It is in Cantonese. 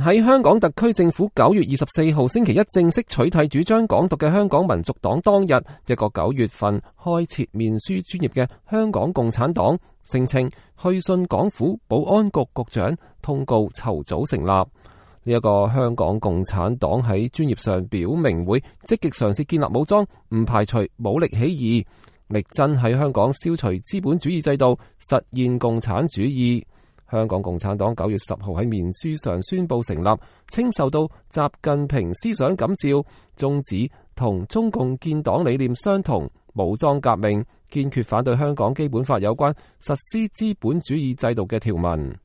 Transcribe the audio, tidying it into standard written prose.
喺香港特區政府9月24號星期一正式取締主張港獨嘅香港民族黨當日，一個9月份開設面書專頁嘅香港共產黨聲稱去信港府保安局局長通告籌組成立。呢一個香港共產黨喺專頁上表明會積極嘗試建立武裝，唔排除武力起義，力爭喺香港消除資本主義制度，實現共產主義。香港共產黨9月10號喺面書上宣布成立，稱受到習近平思想感召，宗旨同中共建黨理念相同，武裝革命，堅決反對香港基本法有關實施資本主義制度嘅條文。